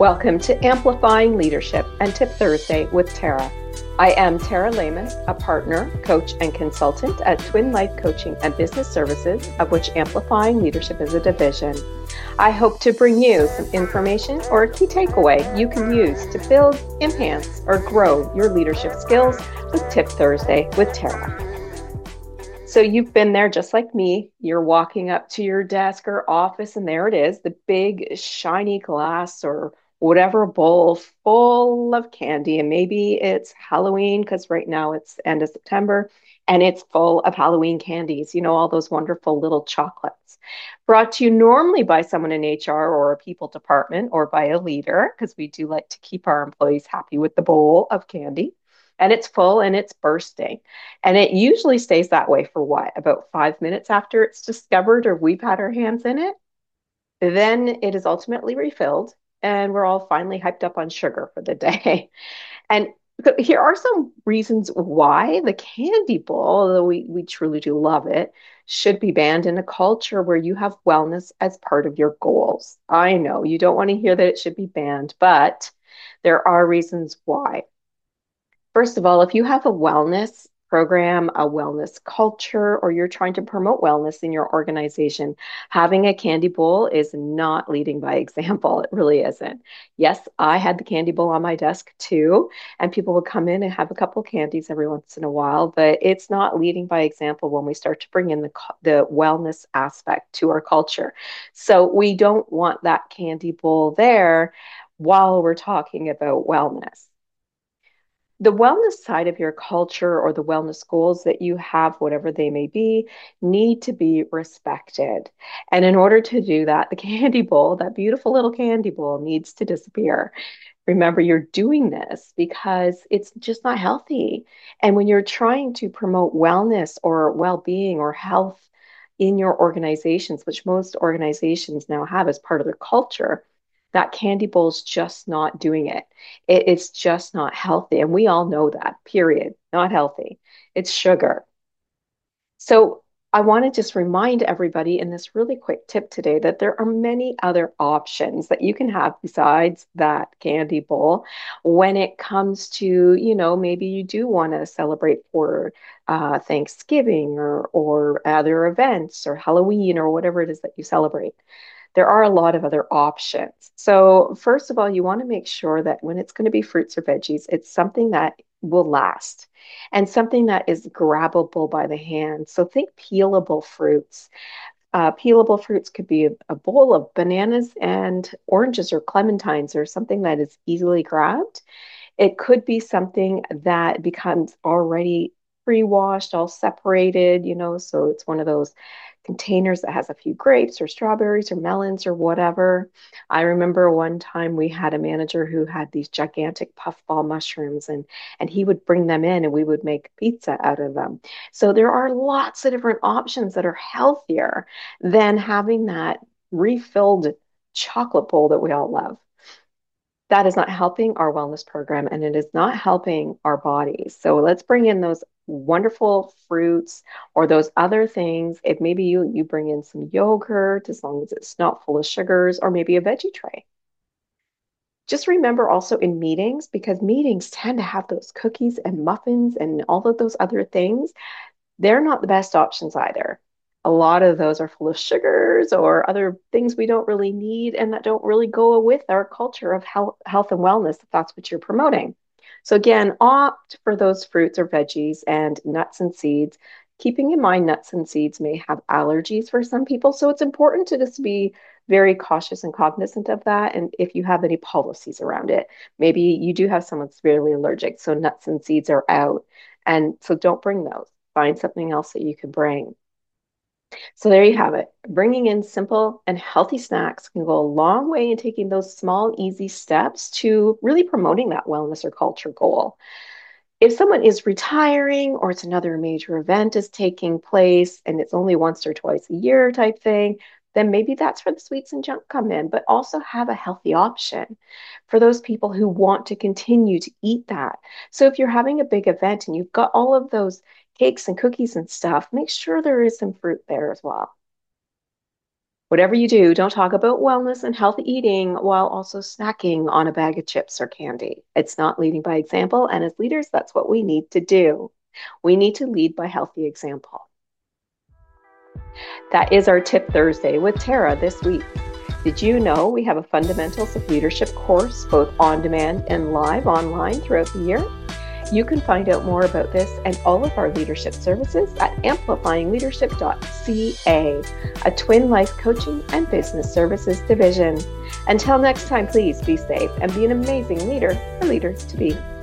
Welcome to Amplifying Leadership and Tip Thursday with Tara. I am Tara Lehman, a partner, coach, and consultant at Twin Life Coaching and Business Services, of which Amplifying Leadership is a division. I hope to bring you some information or a key takeaway you can use to build, enhance, or grow your leadership skills with Tip Thursday with Tara. So you've been there just like me. You're walking up to your desk or office, and there it is, the big shiny glass or whatever bowl full of candy. And maybe it's Halloween because right now it's end of September and it's full of Halloween candies, all those wonderful little chocolates. Brought to you normally by someone in HR or a people department or by a leader, because we do like to keep our employees happy with the bowl of candy. And it's full and it's bursting. And it usually stays that way for what? About 5 minutes after it's discovered or we've had our hands in it. Then it is ultimately refilled and we're all finally hyped up on sugar for the day. And so here are some reasons why the candy bowl, although we truly do love it, should be banned in a culture where you have wellness as part of your goals. I know you don't want to hear that it should be banned, but there are reasons why. First of all, if you have a wellness program, a wellness culture, or you're trying to promote wellness in your organization, having a candy bowl is not leading by example. It really isn't. Yes, I had the candy bowl on my desk too, and people would come in and have a couple candies every once in a while, but it's not leading by example when we start to bring in the wellness aspect to our culture. So we don't want that candy bowl there while we're talking about wellness. The wellness side of your culture or the wellness goals that you have, whatever they may be, need to be respected. And in order to do that, the candy bowl, that beautiful little candy bowl, needs to disappear. Remember, you're doing this because it's just not healthy. And when you're trying to promote wellness or well being or health in your organizations, which most organizations now have as part of their culture, that candy bowl's just not doing it. It's just not healthy. And we all know that, period. Not healthy. It's sugar. So I want to just remind everybody in this really quick tip today that there are many other options that you can have besides that candy bowl when it comes to, maybe you do want to celebrate for Thanksgiving or other events or Halloween or whatever it is that you celebrate. There are a lot of other options. So, first of all, you want to make sure that when it's going to be fruits or veggies, it's something that will last and something that is grabbable by the hand. So, think peelable fruits. Peelable fruits could be a bowl of bananas and oranges or clementines or something that is easily grabbed. It could be something that becomes already pre-washed, all separated, so it's one of those containers that has a few grapes or strawberries or melons or whatever. I remember one time we had a manager who had these gigantic puffball mushrooms and he would bring them in and we would make pizza out of them. So there are lots of different options that are healthier than having that refilled chocolate bowl that we all love. That is not helping our wellness program and it is not helping our bodies. So let's bring in those wonderful fruits or those other things. If maybe you bring in some yogurt, as long as it's not full of sugars, or maybe a veggie tray. Just remember also in meetings, because meetings tend to have those cookies and muffins and all of those other things, they're not the best options either. A lot of those are full of sugars or other things we don't really need and that don't really go with our culture of health and wellness, if that's what you're promoting. So, again, opt for those fruits or veggies and nuts and seeds. Keeping in mind, nuts and seeds may have allergies for some people. So, it's important to just be very cautious and cognizant of that. And if you have any policies around it, maybe you do have someone severely allergic. So, nuts and seeds are out. And so, don't bring those. Find something else that you can bring. So there you have it. Bringing in simple and healthy snacks can go a long way in taking those small, easy steps to really promoting that wellness or culture goal. If someone is retiring or it's another major event is taking place and it's only once or twice a year type thing, then maybe that's where the sweets and junk come in, but also have a healthy option for those people who want to continue to eat that. So if you're having a big event and you've got all of those cakes and cookies and stuff, make sure there is some fruit there as well. Whatever you do, don't talk about wellness and healthy eating while also snacking on a bag of chips or candy. It's not leading by example. And as leaders, that's what we need to do. We need to lead by healthy example. That is our Tip Thursday with Tara this week. Did you know we have a Fundamentals of Leadership course, both on demand and live online throughout the year? You can find out more about this and all of our leadership services at amplifyingleadership.ca, a Twin Life coaching and business services division. Until next time, please be safe and be an amazing leader, a leader to be.